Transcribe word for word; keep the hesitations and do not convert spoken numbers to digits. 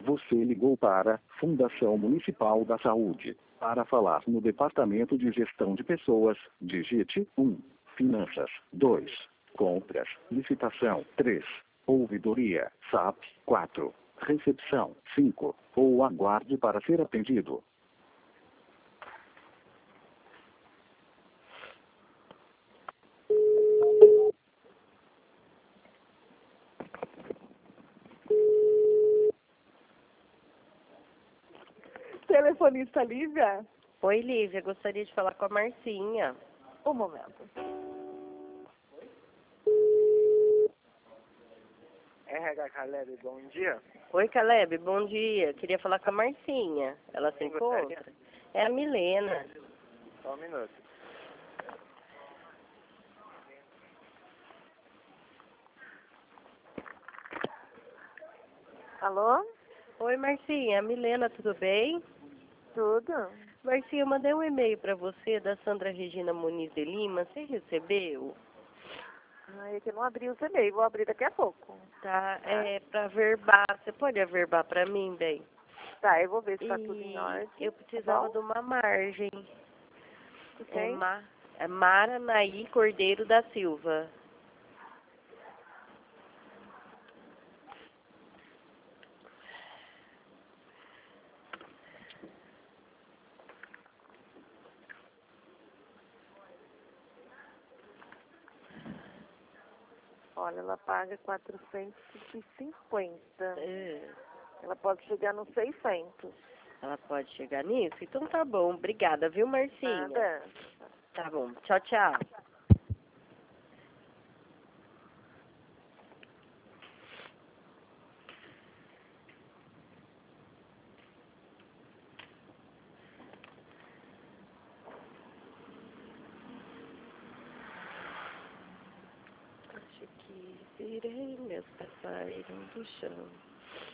Você ligou para Fundação Municipal da Saúde. Para falar no Departamento de Gestão de Pessoas, digite um. Finanças. dois. Compras. Licitação. três. Ouvidoria. S A P. quatro. Recepção. cinco. Ou aguarde para ser atendido. Telefonista Lívia? Oi, Lívia, gostaria de falar com a Marcinha. Um momento. R H Caleb, bom dia. Oi, Caleb, bom dia. Queria falar com a Marcinha. Ela se Quem encontra? gostaria? É a Milena. Só um minuto. Alô? Oi, Marcinha. A Milena, tudo bem? Tudo? Marcinha, eu mandei um e-mail para você da Sandra Regina Muniz de Lima. Você recebeu? Ai, é que eu não abri o e-mail, vou abrir daqui a pouco. Tá, é para verbar. Você pode averbar para mim, bem? Tá, eu vou ver se tá E tudo em ordem. eu precisava Tá de uma margem. bom? É, Quem? Ma é Mara Naí Cordeiro da Silva. Olha, ela paga quatrocentos e cinquenta. É, Ela pode chegar nos seiscentos. ela pode chegar nisso? Então tá bom. Obrigada, viu, Marcinha? Nada. Tá bom. Tchau, tchau. Acho que virei, meus pés saíram do chão.